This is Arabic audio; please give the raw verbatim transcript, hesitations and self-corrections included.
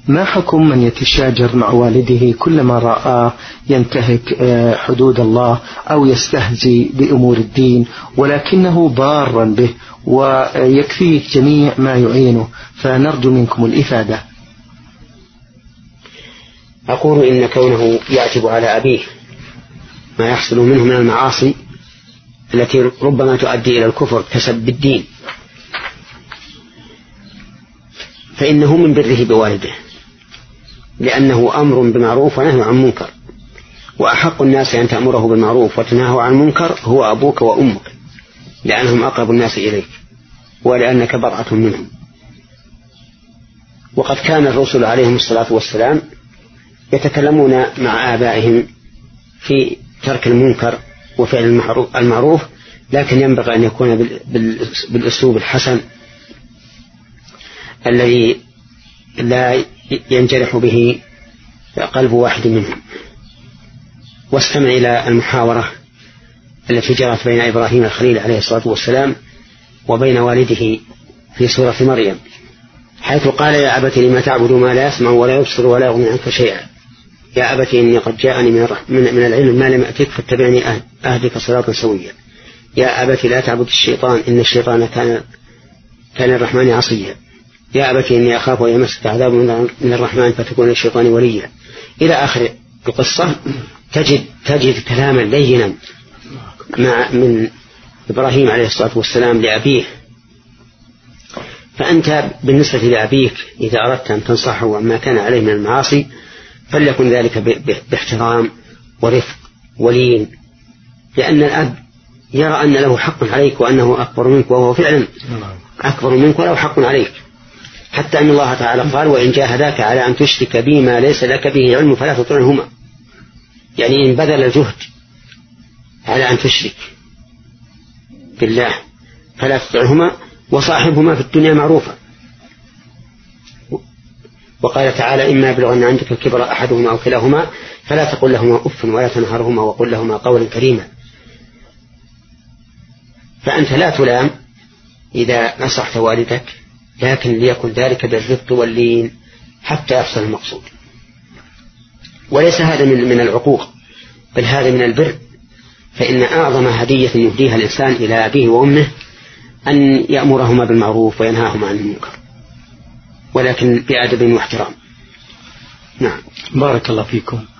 ما حكم من يتشاجر مع والده كلما رأى ينتهك حدود الله أو يستهزي بأمور الدين ولكنه ضارا به ويكفيه جميع ما يعينه، فنرجو منكم الإفادة. أقول إن كونه يعتب على أبيه ما يحصل منه من المعاصي التي ربما تؤدي إلى الكفر كسب الدين فإنه من بره بوالده، لأنه أمر بمعروف ونهي عن منكر، وأحق الناس أن تأمره بالمعروف وتنهى عن المنكر هو أبوك وأمك، لأنهم أقرب الناس إليك ولأنك بضعة منهم. وقد كان الرسل عليهم الصلاة والسلام يتكلمون مع آبائهم في ترك المنكر وفعل المعروف، لكن ينبغي أن يكون بالأسلوب الحسن الذي لا ينجرح به قلب واحد منهم. واستمع إلى المحاورة التي جرت بين إبراهيم الخليل عليه الصلاة والسلام وبين والده في سورة مريم، حيث قال: يا أبت لما تعبد ما لا يسمع ولا يبصر ولا يغني عنك شيئا، يا أبت إني قد جاءني من العلم ما لم أتك فاتبعني أهدك صراطا سويا، يا أبت لا تعبد الشيطان إن الشيطان كان كان الرحمن عصيا، يا أبت إني أخاف أن يمسك عذاب من الرحمن فتكون الشيطان وليا، إلى آخر القصة. تجد تجد كلاما لينا مع من إبراهيم عليه الصلاة والسلام لأبيه. فأنت بالنسبة لأبيك إذا أردت أن تنصحه عما كان عليه من المعاصي فليكن ذلك باحترام ورفق ولين، لأن الأب يرى أن له حق عليك وأنه أكبر منك، وهو فعلا أكبر منك وله حق عليك، حتى أن الله تعالى قال: وإن جاهداك على أن تشرك بي ما ليس لك به علم فلا تطعهما. يعني إن بذل الجهد على أن تشرك بالله فلا تطعهما وصاحبهما في الدنيا معروفا. وقال تعالى: إما يبلغن عندك الكبر أحدهما أو كلاهما فلا تقل لهما أف ولا تنهرهما وقل لهما قولا كريما. فأنت لا تلام إذا نصحت والدك، لكن ليكن ذلك بالرفق واللين حتى يحصل المقصود. وليس هذا من من العقوق، بل هذا من البر، فإن أعظم هدية يهديها الإنسان إلى أبيه وأمه أن يأمرهما بالمعروف وينهاهما عن المنكر، ولكن بأدب واحترام. نعم. بارك الله فيكم.